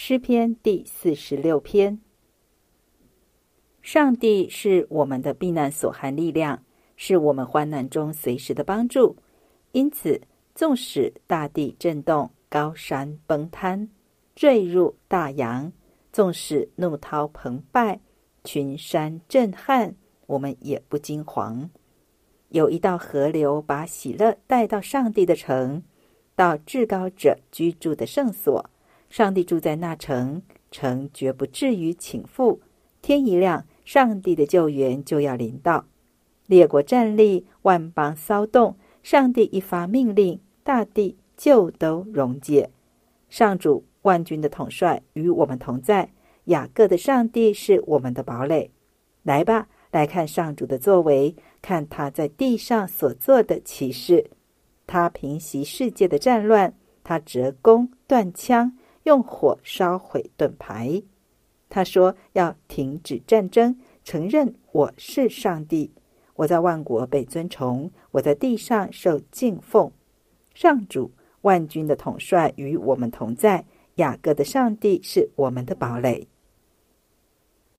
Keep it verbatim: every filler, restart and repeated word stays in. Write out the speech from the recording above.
诗篇第四十六篇。上帝是我们的避难所和力量，是我们患难中随时的帮助。因此，纵使大地震动，高山崩塌，坠入大洋，纵使怒涛澎湃，群山震撼，我们也不惊惶。有一道河流把喜乐带到上帝的城，到至高者居住的圣所。上帝住在那城，城绝不至于倾覆。天一亮，上帝的救援就要临到。列国站立，万邦骚动，上帝一发命令，大地就都溶解。上主万军的统帅与我们同在，雅各的上帝是我们的堡垒。来吧，来看上主的作为，看他在地上所做的奇事。他平息世界的战乱，他折弓断枪，用火烧毁盾牌。他说要停止战争，承认我是上帝。我在万国被尊崇，我在地上受敬奉。上主万军的统帅与我们同在，雅各的上帝是我们的堡垒。